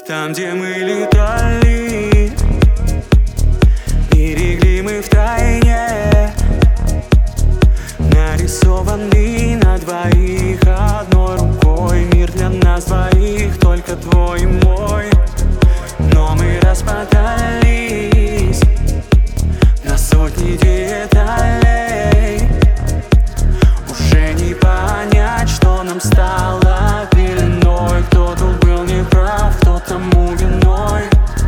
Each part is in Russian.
Там, где мы летали, берегли мы втайне, нарисованный на двоих одной рукой. Мир для нас двоих, только твой и мой. Но мы распадались на сотни деталей. Уже не понять, что нам стало пеленой. Кто тут был неправ, кто тому виной.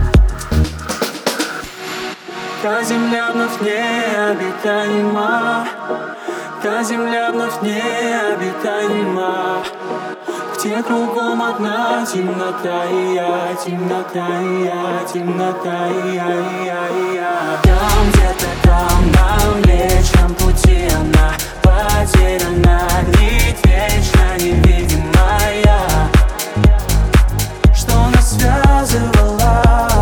Та земля вновь необитаема, та земля вновь необитаема, где кругом одна темнота, и я, темнота, и я, темнота, и я. Там где-то там на Млечном пути она потеряна, нить вечно невидимая, что нас связывала.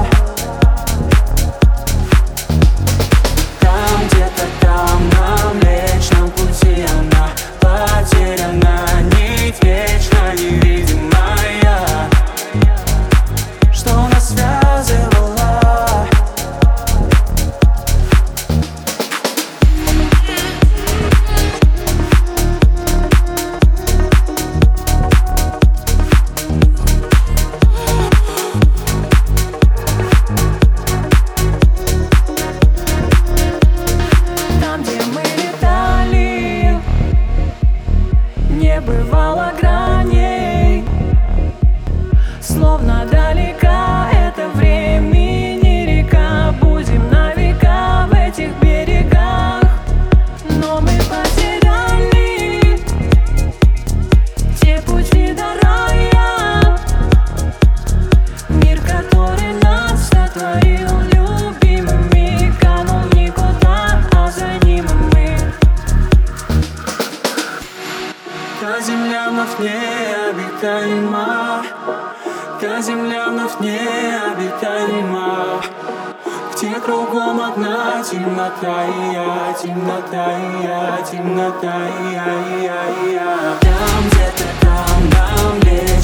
Там где-то там на Млечном пути она потеряна, нить вечно невидимая, что нас связывала. Там, где мы летали, не бывало граней, словно далека это времени река. Будем на века в этих берегах, но мы потеряли те пути до рая. Мир, который нас сотворил любимыми, канул никуда, а за ним мы. Та земля вновь необитаема, та земля вновь необитаема, где кругом одна темнота, и я, темнота, и я, темнота, и я. Там где-то там на Млечном